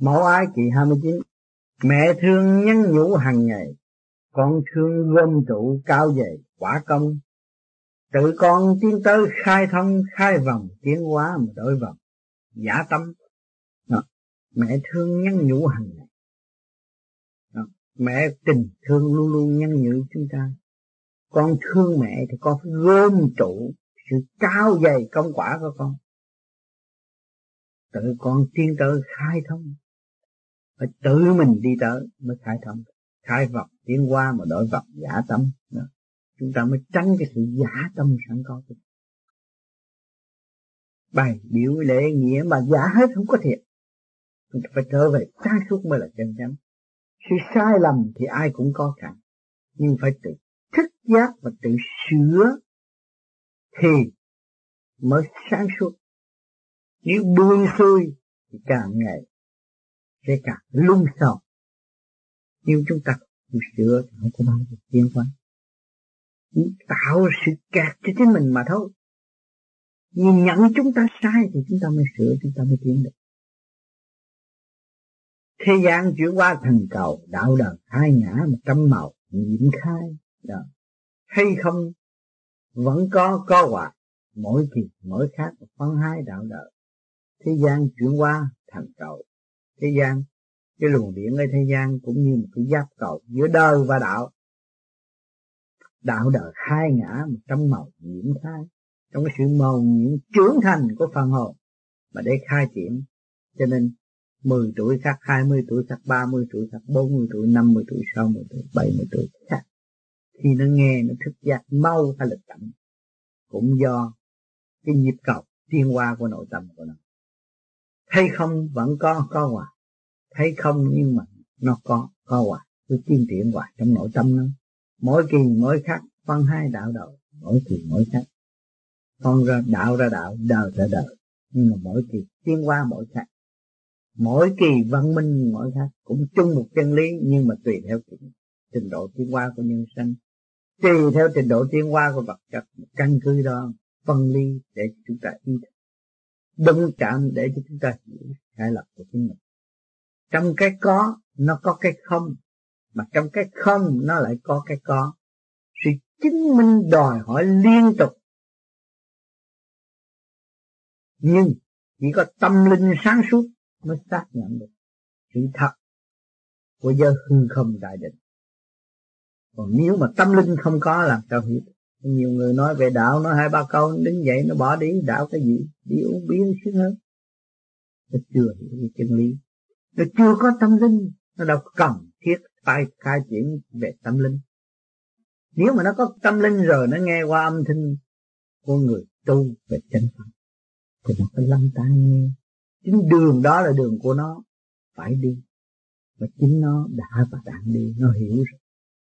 Mẫu Ái kỳ 29. Mẹ thương nhắn nhủ hàng ngày, con thương gom trụ cao dày quả công. Tự con tiến tới khai thông, khai vòng tiến hóa mà đổi vòng giả tâm. Đó. Mẹ thương nhắn nhủ hàng ngày. Đó. Mẹ tình thương luôn luôn nhắn nhủ chúng ta. Con thương mẹ thì con phải gom trụ sự cao dày công quả của con. Tự con tiến tới khai thông, phải tự mình đi tới mới khai thông, khai vọng tiến qua mà đổi vọng giả tâm. Đó. Chúng ta mới tránh cái sự giả tâm sẵn có. Bài biểu lễ nghĩa mà giả hết không có thiệt. Chúng ta phải trở về sáng suốt mới là chân chánh. Sự sai lầm thì ai cũng có cả, nhưng phải tự thức giác và tự sửa thì mới sáng suốt. Nếu buông xuôi thì càng ngày sẽ càng lung sầu. Nhưng chúng ta không sửa thì không có bao giờ tiến qua. Tạo sự kẹt cho chính mình mà thôi. Nhưng nhận chúng ta sai thì chúng ta mới sửa, chúng ta mới tiến được. Thế gian chuyển qua thành cầu, đạo đời hai ngã mà trăm màu nhiễm khai. Đó. Hay không vẫn có hoài, mỗi kỳ mỗi khác phân hai đạo đời. Thế gian chuyển qua thành cầu. Thế gian, cái luồng điển ở thế gian cũng như một cái giáp cầu giữa đời và đạo. Đạo đời hai ngã một trăm màu nhiễm khai. Trong cái sự màu nhiễm trưởng thành của phần hồn mà để khai triển. Cho nên 10 tuổi khác, 20 tuổi khác, 30 tuổi khác, 40 tuổi, 50 tuổi, 60 tuổi, 70 tuổi khác. Khi nó nghe, nó thức giác mau hay là chậm cũng do cái nhịp cầu tiến hóa của nội tâm của nó. Thấy không vẫn có hoài. Thấy không nhưng mà nó có hoài. Cứ tiến triển hoài trong nội tâm nó. Mỗi kỳ mỗi khác, phân hai đạo đời, mỗi kỳ mỗi khác. Con ra đạo, đời ra đời. Nhưng mà mỗi kỳ tiến hóa mỗi khác. Mỗi kỳ văn minh mỗi khác. Cũng chung một chân lý nhưng mà tùy theo trình độ tiến hóa của nhân sinh. Tùy theo trình độ tiến hóa của vật chất. Căn cứ đó phân ly để chúng ta ý thức. Đụng chạm để cho chúng ta hiểu sai lầm của chính mình. Trong cái có nó có cái không, mà trong cái không nó lại có cái có. Sự chứng minh đòi hỏi liên tục. Nhưng chỉ có tâm linh sáng suốt mới xác nhận được sự thật của giới hư không đại định. Còn nếu mà tâm linh không có làm sao hiểu. Nhiều người nói về đạo, nói hai ba câu đứng dậy nó bỏ đi. Đạo cái gì? Đi uống bia sướng hơn. Nó chưa hiểu cái chân lý. Nó chưa có tâm linh. Nó đâu cần thiết phải khai triển về tâm linh. Nếu mà nó có tâm linh rồi, nó nghe qua âm thanh của người tu về chân pháp thì nó phải lắng tai nghe. Chính đường đó là đường của nó phải đi. Và chính nó đã và đang đi. Nó hiểu rồi.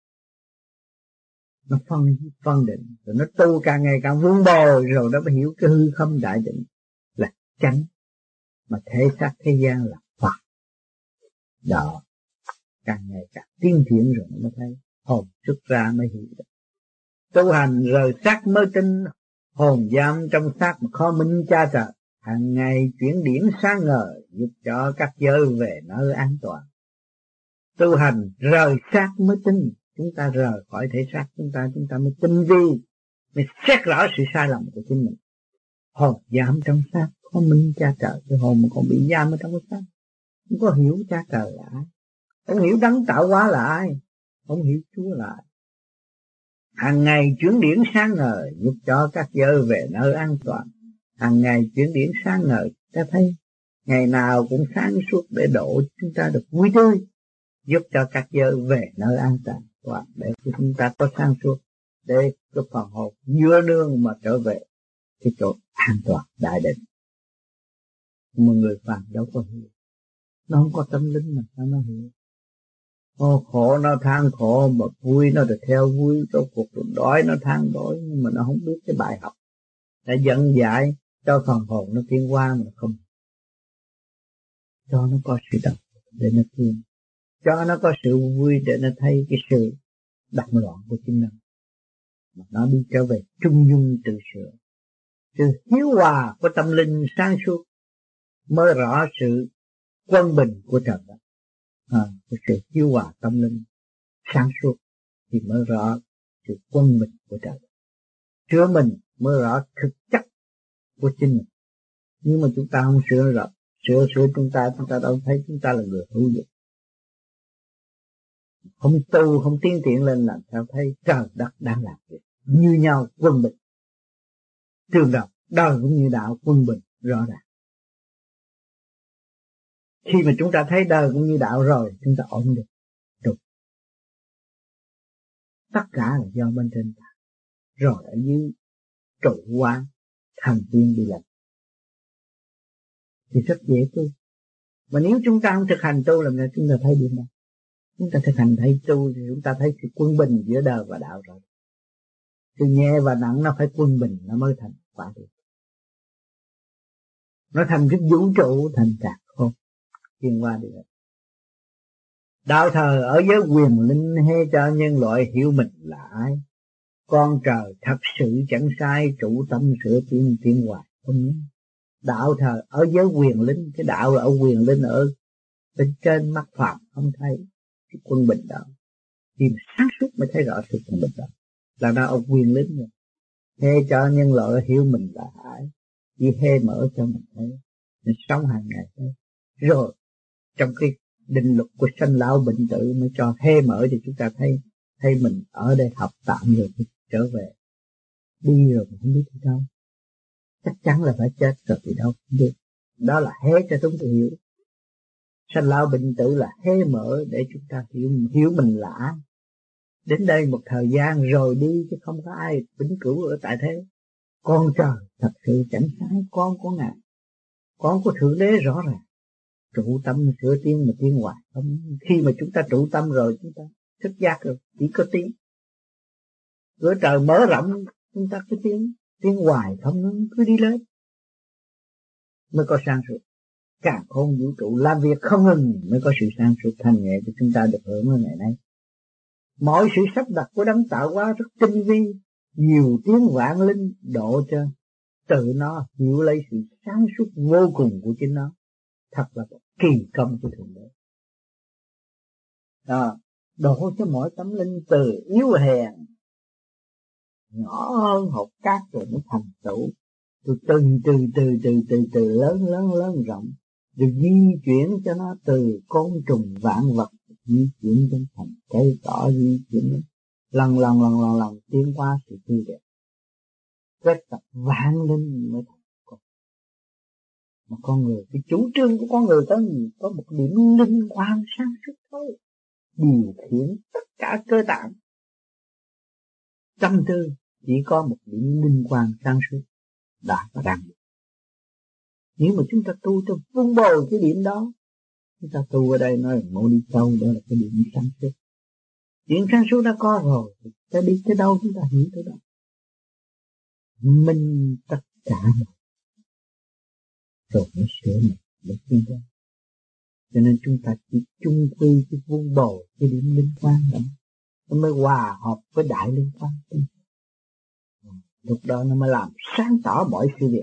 Nó phân định. Rồi nó tu càng ngày càng vun bồi. Rồi nó mới hiểu cái hư không đại định là chánh. Mà thể xác thế gian là Phật. Đó. Càng ngày càng tiến triển rồi nó mới thấy. Hồn xuất ra mới hiểu được. Tu hành rời xác mới tin. Hồn giam trong xác mà khó minh cha trời. Hàng ngày chuyển điển sáng ngời giúp cho các giới về nơi an toàn. Tu hành rời xác mới tin. Chúng ta rời khỏi thể xác chúng ta mới tinh vi, mới xét rõ sự sai lầm của chính mình. Hồn giam trong xác khó minh cha trời. Cái hồn mà còn bị giam ở trong cái xác, không có hiểu cha trời là ai, không hiểu đấng tạo hóa là ai, không hiểu Chúa là ai. Hàng ngày chuyển điển sáng ngời giúp cho các giới về nơi an toàn. Hàng ngày chuyển điển sáng ngời, ta thấy ngày nào cũng sáng suốt để độ chúng ta được vui tươi, giúp cho các giới về nơi an toàn để chúng ta có sáng suốt, để cái phần hồn vừa nương mà trở về cái chỗ an toàn đại định. Mà người phàm đâu có hiểu, nó không có tâm linh mà sao nó hiểu. Khổ nó than khổ, mà vui nó được theo vui, cho cuộc đói nó than đói, nhưng mà nó không biết cái bài học đã dẫn dạy cho phần hồn nó tiến qua mà không cho nó có sự đau để nó thương, cho nó có sự vui để nó thấy cái sự động loạn của chính nó, mà nó đi trở về trung dung tự sửa. Sự hiếu hòa của tâm linh sáng suốt mới rõ sự quân bình của trời đất, cái sự chiếu hòa tâm linh sáng suốt thì mới rõ sự quân bình của trời đất. Sửa mình mới rõ thực chất của chính mình. Nhưng mà chúng ta không sửa rõ, sửa chúng ta đâu thấy chúng ta là người hữu dụng. Không tu, không tiến triển lên làm sao thấy trời đất đang làm việc như nhau, quân bình. Trường đạo, đời cũng như đạo, quân bình rõ ràng. Khi mà chúng ta thấy đời cũng như đạo rồi, chúng ta ổn được. Đúng. Tất cả là do bên trên ta. Rồi ở dưới trụ hóa thành tiên đi làm. Thì rất dễ tu. Mà nếu chúng ta không thực hành tu làm sao chúng ta thấy điểm đâu. Chúng ta thực hành thấy tu thì chúng ta thấy sự quân bình giữa đời và đạo rồi. Sự nhẹ và nặng nó phải quân bình nó mới thành quả được. Nó thành cái vũ trụ thành cả không tiến qua được. Đạo thờ ở giới quyền linh hay cho nhân loại hiểu mình là ai. Con trời thật sự chẳng sai, chủ tâm sửa tiến hoài không nhớ. Đạo thờ ở giới quyền linh, cái đạo là ở quyền linh ở bên trên mắt phạm không thấy cái quân bình đó. Thì sáng suốt mới thấy rõ sự quân bình đó. Là nó ở quyền linh rồi. Hê cho nhân loại hiểu mình là ai. Chỉ hê mở cho mình thấy. Mình sống hàng ngày thấy. Rồi trong cái định luật của sanh lão bệnh tử mới cho hê mở thì chúng ta thấy mình ở đây học tạm rồi trở về. Đi rồi không biết đi đâu. Chắc chắn là phải chết rồi thì đâu không biết. Đó là hé cho chúng ta hiểu. Sanh lão bệnh tử là hé mở để chúng ta hiểu mình là ai. Đến đây một thời gian rồi đi chứ không có ai vĩnh cửu ở tại thế. Con trời thật sự chẳng sai, con của Ngài. Con của Thượng Đế rõ ràng. Trụ tâm sửa tiến mà tiến hoài không. Khi mà chúng ta trụ tâm rồi chúng ta thức giác rồi, chỉ có tiến. Cửa trời mở rộng chúng ta cứ tiến hoài không, nó cứ đi lên mới có sáng suốt. Cả không vũ trụ làm việc không ngừng mới có sự sáng suốt thanh nhẹ cho chúng ta được hưởng ở ngày nay. Mọi sự sắp đặt của đấng tạo hóa rất tinh vi, nhiều tiếng vạn linh độ cho tự nó hiểu lấy sự sáng suốt vô cùng của chính nó. Thật là một kỳ công của Thượng Đế. Đổ cho mỗi tấm linh từ yếu hèn nhỏ hơn hột cát rồi nó thành tựu, rồi từ lớn rộng, rồi di chuyển cho nó từ côn trùng vạn vật di chuyển đến thành cây cỏ, di chuyển lần tiến qua sự tươi đẹp. Kết tập vạn linh mới thành con. Mà con người, cái chủ trương của con người có gì? Có một điểm linh quan sáng suốt thôi, điều khiển tất cả cơ tạng. Tâm tư chỉ có một điểm linh quan sáng suốt đã và đang được. Nếu mà chúng ta tu cho vun bồi cái điểm đó, chúng ta tu ở đây nói là ngộ đi sâu, đó là cái điểm sáng suốt. Điểm sáng suốt đã có rồi, ta đi tới đâu chúng ta hiểu tới đó. Mình tất cả rồi mới sửa mình để tiến qua. Cho nên chúng ta chỉ chung quy cái vun bồi cái điểm linh quan đó, nó mới hòa hợp với đại linh quan. Lúc đó nó mới làm sáng tỏ mọi sự việc.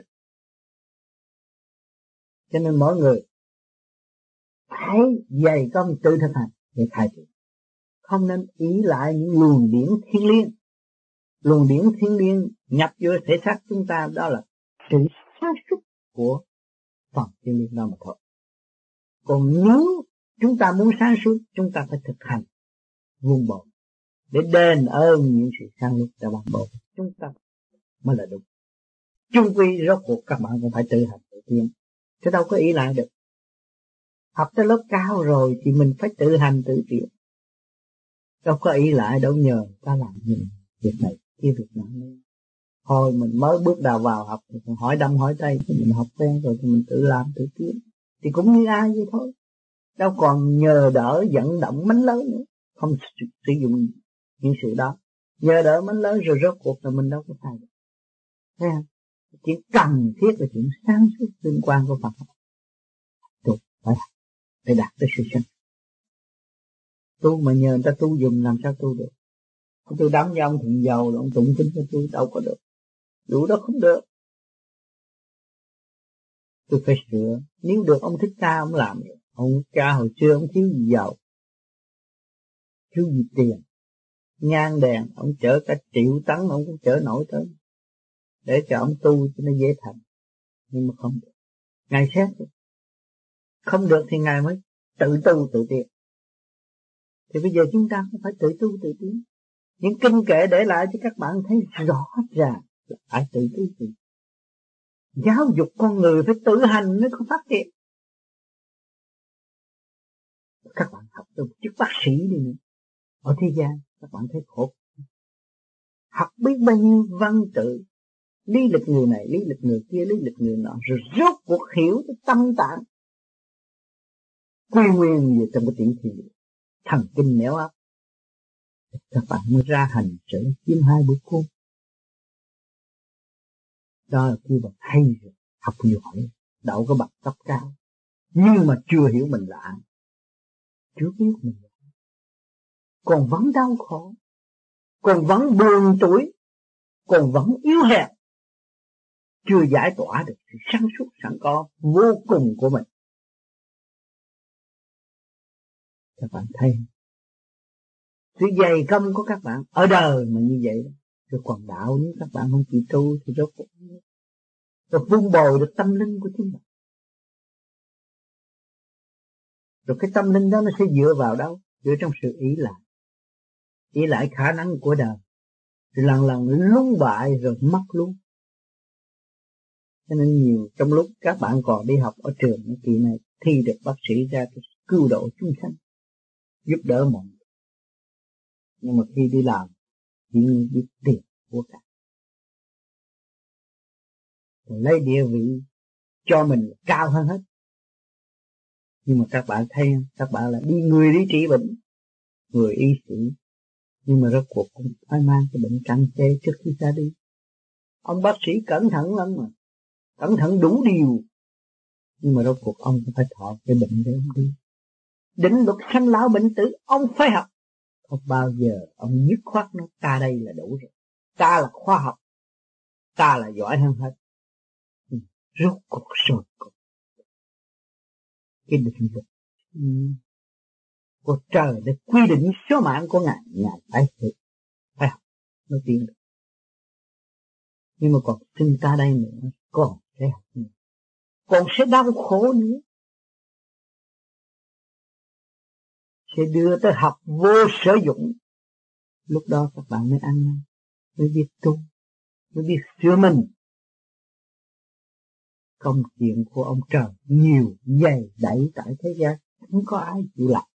Cho nên mỗi người phải dày công tự thực hành để khai triển. Không nên ý lại những luồng điển thiên liêng. Luồng điển thiên liêng nhập vô thể xác chúng ta, đó là sự sáng suốt của phần thiên liêng đó mà thôi. Còn nếu chúng ta muốn sáng suốt, chúng ta phải thực hành vun bồi để đền ơn những sự sáng suốt đã ban bố chúng ta mới là đúng. Chung quy rốt cuộc các bạn cũng phải tự hành tự tiến, chứ đâu có ý lại được. Học tới lớp cao rồi thì mình phải tự hành tự tiến, đâu có ý lại, đâu nhờ ta làm gì việc này kia việc nọ. Thôi mình mới bước đầu vào học thì hỏi đâm hỏi tay, thì mình học quen rồi thì mình tự làm tự tiến, thì cũng như ai vậy thôi, đâu còn nhờ đỡ vận động mánh lớn nữa. Không sử dụng những sự đó, nhờ đỡ mánh lớn rồi rốt cuộc là mình đâu có thay được. Thấy không? Chuyện cần thiết là chuyện sáng suốt liên quan của Phật học. Tu phải đạt tới sự sáng. Tu mà nhờ người ta tu dùng làm sao tu được? Tôi đắm với ông Thượng Dầu là ông tụng kinh cho tôi đâu có được. Đủ đó không được. Tôi phải sửa. Nếu được ông Thích Ca ông làm được, Ông cha hồi xưa ông thiếu gì giàu, thiếu gì tiền, ngang đèn ông chở cả 1.000 tấn ông cũng chở nổi tới, để cho ông tu cho nó dễ thành. Nhưng mà không được, Ngài xét không được thì Ngài mới tự tu tự tiến. Thì bây giờ chúng ta cũng phải tự tu tự tiến. Những kinh kệ để lại cho các bạn thấy rõ ràng là phải tự tu tự. Giáo dục con người phải tự hành mới có phát triển. Các bạn học được chức bác sĩ đi nữa, ở thế gian các bạn thấy khổ, học biết bao nhiêu văn tự, lý lịch người này, lý lịch người kia, lý lịch người nọ, rồi rốt cuộc hiểu cái tâm tạng quy nguyên gì trong cái tiểu thiên địa, thần kinh nẻo ấp. Các bạn mới ra hành trở chiếm 2 bữa cơm. Đó là khi bạn hay rồi, học giỏi, đậu cái bằng cấp cao, nhưng mà chưa hiểu mình là ai, chưa biết mình là ai, còn vẫn đau khổ, còn vẫn buồn tuổi, còn vẫn yếu hèn, chưa giải tỏa được sự sáng suốt sẵn có vô cùng của mình. Các bạn thấy sự dày công của các bạn ở đời mà như vậy đó. Rồi còn đạo nếu các bạn không chịu tu thì rốt cuộc rồi vun bồi được tâm linh của chúng ta. Rồi cái tâm linh đó nó sẽ dựa vào đâu? Dựa trong sự ý lại khả năng của đời. Rồi lần lần lung bại rồi mất luôn. Cho nên nhiều trong lúc các bạn còn đi học ở trường kỳ này thi được bác sĩ ra cứu độ chúng sanh, giúp đỡ mọi người. Nhưng mà khi đi làm chỉ biết tiền của cả, rồi lấy địa vị cho mình cao hơn hết. Nhưng mà các bạn thấy các bạn là người đi trị bệnh, người y sĩ, nhưng mà rốt cuộc cũng phải mang cái bệnh căn chế trước khi ra đi. Ông bác sĩ cẩn thận lắm mà, cẩn thận đủ điều, nhưng mà rốt cuộc ông cũng phải thọ cái bệnh để ông đi. Định luật sanh lão bệnh tử ông phải học. Không bao giờ ông dứt khoát nói ta đây là đủ rồi, ta là khoa học, ta là giỏi hơn hết. Rốt cuộc rồi cái định luật của trời để quy định số mạng của Ngài, Ngài phải học mới tiến được. Nhưng mà còn sinh ta đây nữa, còn sẽ học nữa, còn sẽ đau khổ nữa, sẽ đưa tới học vô sở dụng. Lúc đó các bạn mới ăn năn, mới biết tu, mới biết sửa mình. Công chuyện của ông trời nhiều dày đẩy tại thế gian, không có ai chịu làm.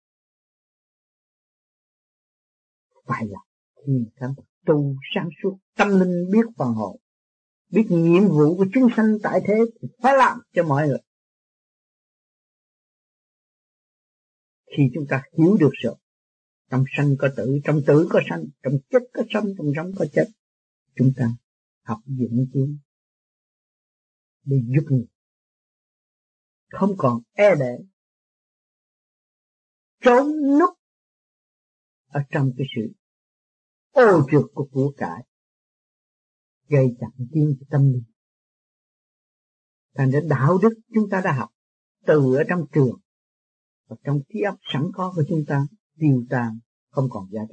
Phải là khi các bạn tu sáng suốt, tâm linh biết phần hồn, biết nhiệm vụ của chúng sanh tại thế thì phải làm cho mọi người. Khi chúng ta hiểu được rồi, trong sanh có tử, trong tử có sanh, trong chết có sống, trong sống có chết, chúng ta học dụng tiến để giúp người, không còn e đẻ trốn núp ở trong cái sự ô trượt của cải, gây chặn tiến cho tâm linh. Thành ra đạo đức chúng ta đã học từ ở trong trường và trong trí óc sẵn có của chúng ta tiêu tan, không còn giá trị.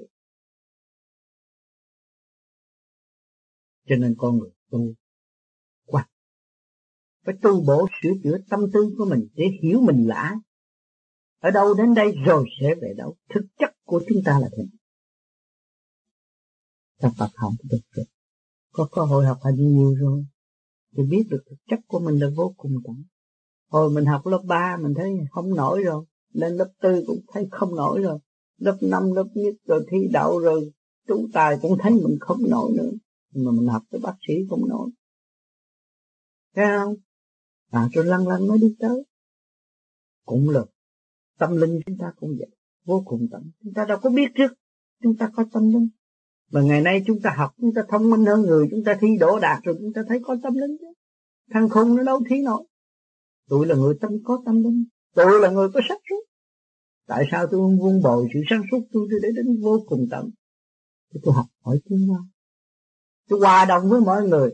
Cho nên con người tu quan phải tu bổ sửa chữa tâm tư của mình để hiểu mình là ai, ở đâu đến đây rồi sẽ về đâu, thực chất của chúng ta là thế nào. Các bạn học được rồi, có cơ hội học hành nhiều rồi thì biết được thực chất của mình là vô cùng tận. Hồi mình học lớp 3 mình thấy không nổi rồi, lên lớp 4 cũng thấy không nổi rồi, lớp 5, lớp nhất rồi thi đậu rồi trú tài cũng thấy mình không nổi nữa. Nhưng mà mình học tới bác sĩ không nổi, thấy không? Rồi lăn mới đi tới. Cũng là tâm linh chúng ta cũng vậy, vô cùng tận. Chúng ta đâu có biết trước chúng ta có tâm linh. Mà ngày nay chúng ta học, chúng ta thông minh hơn người, chúng ta thi đỗ đạt rồi chúng ta thấy có tâm linh chứ. Thằng khùng nó đâu thi nổi. Tôi là người có tâm linh, tôi là người có sáng suốt. Tại sao tôi không vun bồi sự sáng suốt tôi để đến vô cùng tận? Tôi học hỏi tiếng nhau, tôi hòa đồng với mọi người,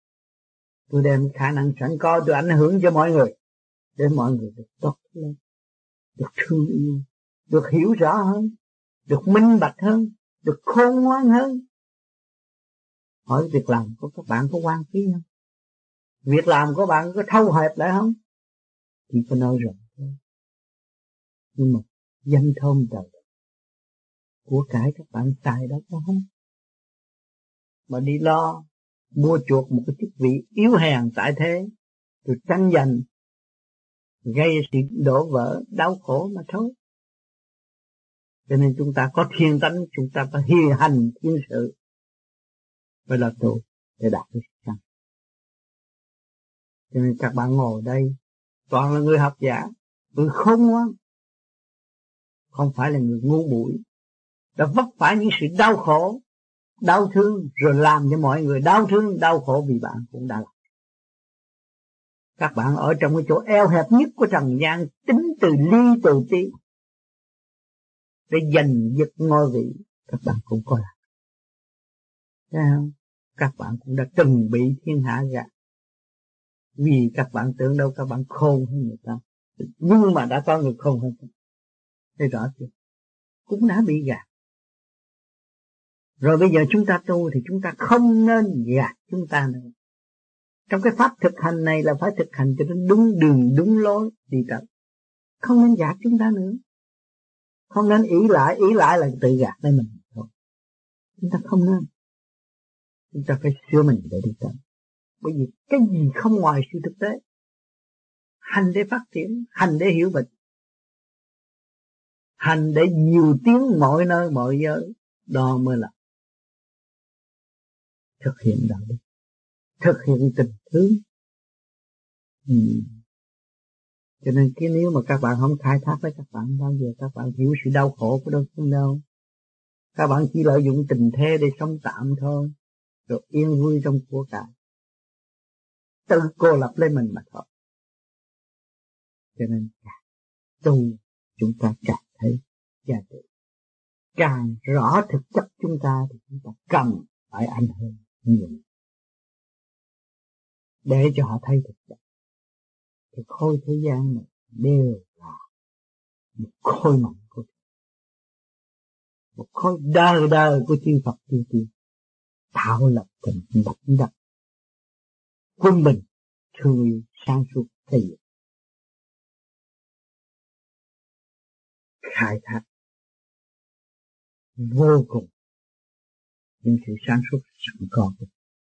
tôi đem khả năng sẵn có tôi ảnh hưởng cho mọi người để mọi người được tốt lên. được thương yêu, được hiểu rõ hơn, được minh bạch hơn, được khôn ngoan hơn. Hỏi việc làm của các bạn có hoang phí không? Việc làm của bạn có thâu hẹp lại không? Chỉ có nói rộng thôi. Nhưng mà danh thơm trời của cải các bạn xài đâu có không? Mà đi lo mua chuộc một cái chức vị yếu hèn tại thế, rồi tranh giành, gây sự đổ vỡ, đau khổ mà thôi. Cho nên chúng ta có thiên tánh, chúng ta phải hiền hành thiên sự, phải là tu để đạt được sự thành. Cho nên các bạn ngồi đây toàn là người học giả, người khôn ngoan, không phải là người ngu muội, đã vấp phải những sự đau khổ, đau thương, rồi làm cho mọi người đau thương, đau khổ vì bạn cũng đã làm. Các bạn ở trong cái chỗ eo hẹp nhất của trần gian, tính từ ly từ tí để giành giật ngôi vị, các bạn cũng có làm. Thấy không? Các bạn cũng đã từng bị thiên hạ gạt, vì các bạn tưởng đâu các bạn khôn hơn người ta, nhưng mà đã có người khôn hơn. Thấy rõ chưa? Cũng đã bị gạt. Rồi bây giờ chúng ta tu thì chúng ta không nên gạt chúng ta nữa. Trong cái pháp thực hành này là phải thực hành cho nó đúng đường, đúng lối đi tới. Không nên gạt chúng ta nữa. Không nên ý lại là tự gạt lấy mình thôi. Chúng ta không nên. Chúng ta phải sửa mình để đi tới. Bởi vì cái gì không ngoài sự thực tế. Hành để phát triển, hành để hiểu mình, hành để nhiều tiếng mọi nơi mọi giới, đó mới là thực hiện đạo đức, thực hiện tình thương. Cho nên cái nếu mà các bạn không khai thác với các bạn, bao giờ các bạn hiểu sự đau khổ của đối phương đâu. Các bạn chỉ lợi dụng tình thế để sống tạm thôi, rồi yên vui trong của cải, tự cô lập lấy mình mà thôi. Cho nên tu chúng ta càng thấy giá trị, càng rõ thực chất chúng ta thì chúng ta cần phải ảnh hưởng nhiều để cho họ thấy thực chất. Thì khối thế gian này đều là một khối mạnh của Chúa, một khối đời đời của chư Phật chư Tiên, tạo lập thành đảnh đặt quân bình thương yêu sáng suốt xây dựng, khai thác vô cùng những sự sáng suốt sẵn có.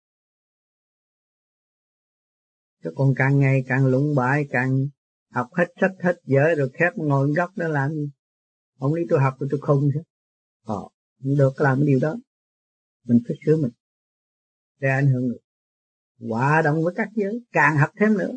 Chứ còn càng ngày càng lụng bại, càng học hết sách hết vở rồi khép ngồi góc đó làm gì? Không lý tôi học rồi tôi không chứ. Không được làm cái điều đó. Mình phải sửa mình để ảnh hưởng người. Hòa đồng với các giới, càng học thêm nữa.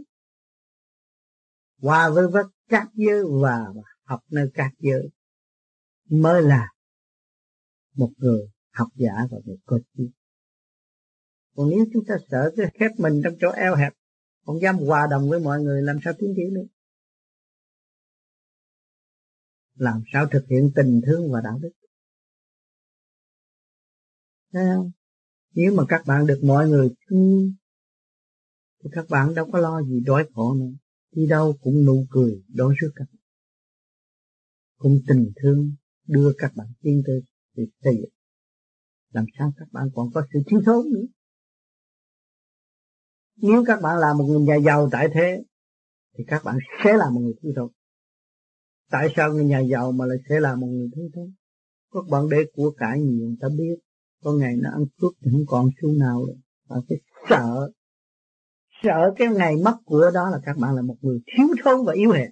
Hòa với các giới và học nơi các giới mới là một người học giả và người có trí. Còn nếu chúng ta sợ cái khép mình trong chỗ eo hẹp, không dám hòa đồng với mọi người, làm sao tiến triển được? Làm sao thực hiện tình thương và đạo đức? Thấy không? Nếu mà các bạn được mọi người thương thì các bạn đâu có lo gì đói khổ nữa. Đi đâu cũng nụ cười đối với các bạn, cũng tình thương đưa các bạn tiến tới việc xây dựng. Làm sao các bạn còn có sự thiếu thốn nữa? Nếu các bạn là một người nhà giàu tại thế thì các bạn sẽ là một người thiếu thốn. Tại sao người nhà giàu mà lại sẽ là một người thiếu thốn? Các bạn để của cải nhiều người ta biết, có ngày nó ăn cướp thì không còn xu nào nữa. Bạn phải sợ cái ngày mất của đó là các bạn là một người thiếu thốn và yếu hèn.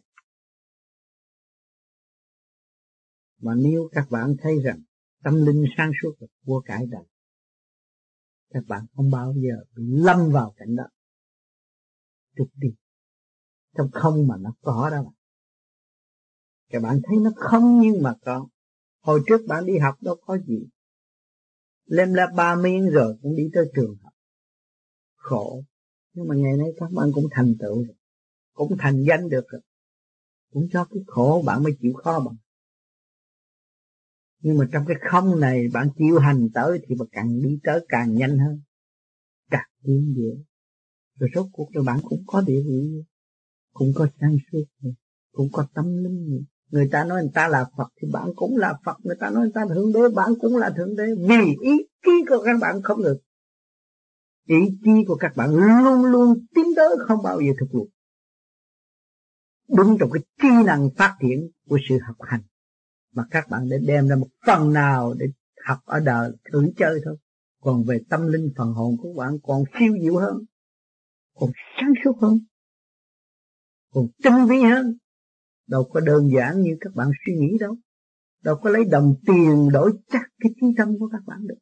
Mà nếu các bạn thấy rằng tâm linh sáng suốt là của cải đời, các bạn không bao giờ bị lâm vào cảnh đó. Trục đi trong không mà nó có đó mà. Các bạn thấy nó không nhưng mà có. Hồi trước bạn đi học đâu có gì, lem la 3 miếng rồi cũng đi tới trường học, khổ. Nhưng mà ngày nay các bạn cũng thành tựu rồi, cũng thành danh được rồi, cũng cho cái khổ bạn mới chịu khó bằng. Nhưng mà trong cái không này bạn chịu hành tới thì bạn càng đi tới càng nhanh hơn, càng tiến dễ. Rồi rốt cuộc rồi bạn cũng có địa vị, cũng có sáng suốt, cũng có tâm linh, Người ta nói người ta là Phật thì bạn cũng là Phật. Người ta nói người ta là Thượng Đế, bạn cũng là Thượng Đế. Vì ý chí của các bạn không được. Ý chí của các bạn luôn luôn tiến tới, không bao giờ thực lụt. Đúng trong cái trí năng phát triển của sự học hành mà các bạn để đem ra một phần nào để học ở đời thử chơi thôi. Còn về tâm linh phần hồn của bạn còn siêu diệu hơn, còn sáng suốt hơn, còn tinh vi hơn. Đâu có đơn giản như các bạn suy nghĩ đâu. Đâu có lấy đồng tiền đổi chắc cái trí tâm của các bạn được.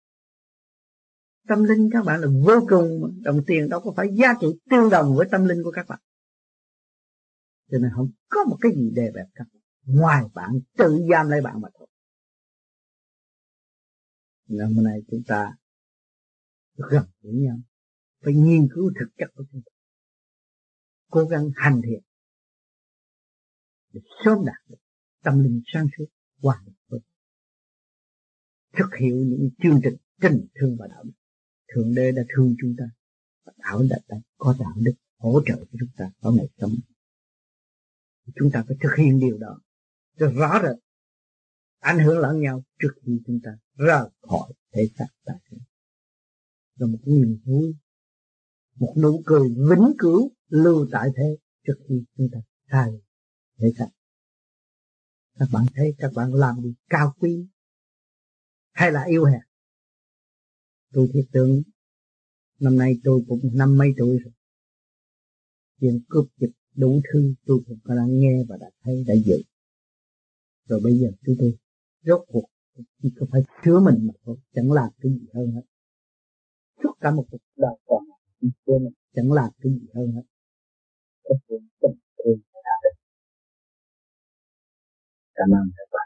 Tâm linh các bạn là vô cùng, đồng tiền đâu có phải giá trị tương đồng với tâm linh của các bạn. Cho nên không có một cái gì đè bẹp các bạn, ngoài bạn tự giam lấy bạn mà thôi. Ngày hôm nay chúng ta gần với nhau, phải nghiên cứu thực chất của chúng ta, cố gắng hành thiện để sớm đạt được tâm linh sáng suốt, hòa hợp với thực hiện những chương trình tình thương và đạo đức. Thượng Đế đã thương chúng ta, và đạo đức đã có đạo đức hỗ trợ cho chúng ta ở ngày sống. Chúng ta phải thực hiện điều đó cho rõ rệt, ảnh hưởng lẫn nhau trước khi chúng ta rời khỏi thể xác tại thế. Là một niềm vui, một nụ cười vĩnh cửu lưu tại thế trước khi chúng ta thay thể xác. Các bạn thấy các bạn làm gì cao quý hay là yêu hèn? Tôi thiết tưởng năm nay tôi cũng 50 tuổi rồi. Chuyện cướp giật đủ thứ tôi cũng đã nghe và đã thấy, đã dự. Rồi bây giờ tôi rốt cuộc chỉ có phải chứa mình mà thôi, chẳng làm cái gì hơn hết. Suốt cả một cuộc đời còn chứa mình, chẳng làm cái gì hơn hết. Cái chuyện tình thương là được. Cảm ơn các bạn.